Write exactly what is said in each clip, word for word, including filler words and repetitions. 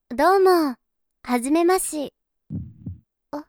どうも、はじめまし。あ、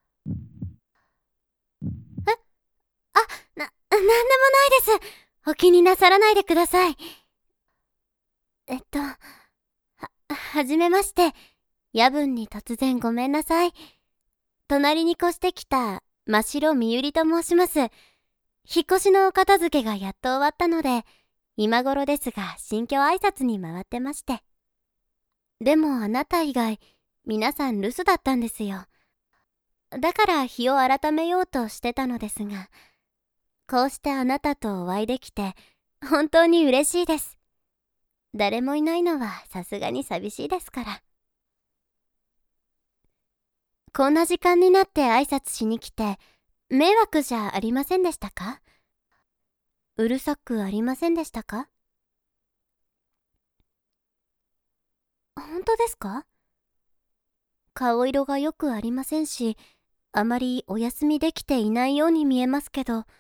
え、あ、な、なんでもないです。お気になさらないでください。えっと、は、はじめまして。夜分に突然ごめんなさい。隣に越してきた真白みゆりと申します。引っ越しのお片付けがやっと終わったので、今頃ですが新居挨拶に回ってまして。でもあなた以外、皆さん留守だったんですよ。だから日を改めようとしてたのですが、こうしてあなたとお会いできて本当に嬉しいです。誰もいないのはさすがに寂しいですから。こんな時間になって挨拶しに来て迷惑じゃありませんでしたか？うるさくありませんでしたか？本当ですか？顔色がよくありませんし、あまりお休みできていないように見えますけど。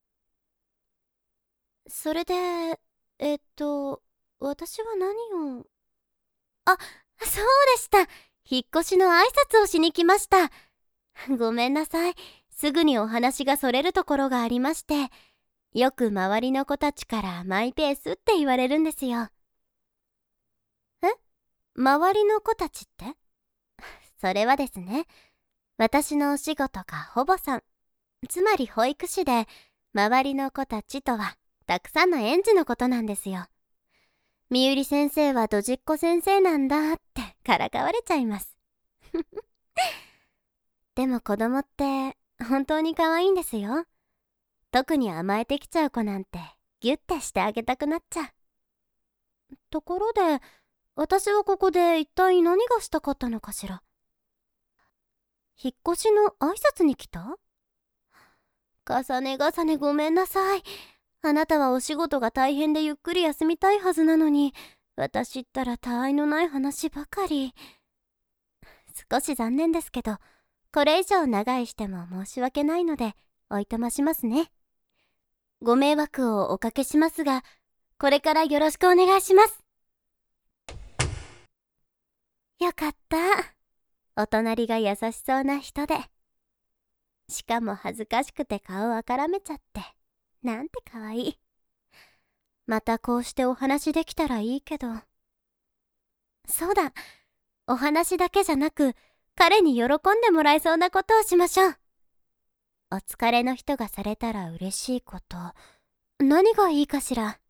それで、えっと、私は何を。あ、そうでした。引っ越しの挨拶をしに来ました。ごめんなさい。すぐにお話がそれるところがありまして、よく周りの子たちからマイペースって言われるんですよ。え？周りの子たちって？それはですね、私のお仕事が保母さん、つまり保育士で、周りの子たちとはたくさんの園児のことなんですよ。みゆり先生はドジっ子先生なんだってからかわれちゃいます。でも子供って本当に可愛いんですよ。特に甘えてきちゃう子なんてギュッてしてあげたくなっちゃう。ところで、私はここで一体何がしたかったのかしら。引っ越しの挨拶に来た？重ね重ねごめんなさい。あなたはお仕事が大変でゆっくり休みたいはずなのに、私ったら他愛のない話ばかり。少し残念ですけど、これ以上長居しても申し訳ないのでおいとましますね。ご迷惑をおかけしますが、これからよろしくお願いします。よかった。お隣が優しそうな人で、しかも恥ずかしくて顔あからめちゃって、なんてかわいい。またこうしてお話できたらいいけど。そうだ、お話だけじゃなく、彼に喜んでもらえそうなことをしましょう。お疲れの人がされたら嬉しいこと、何がいいかしら。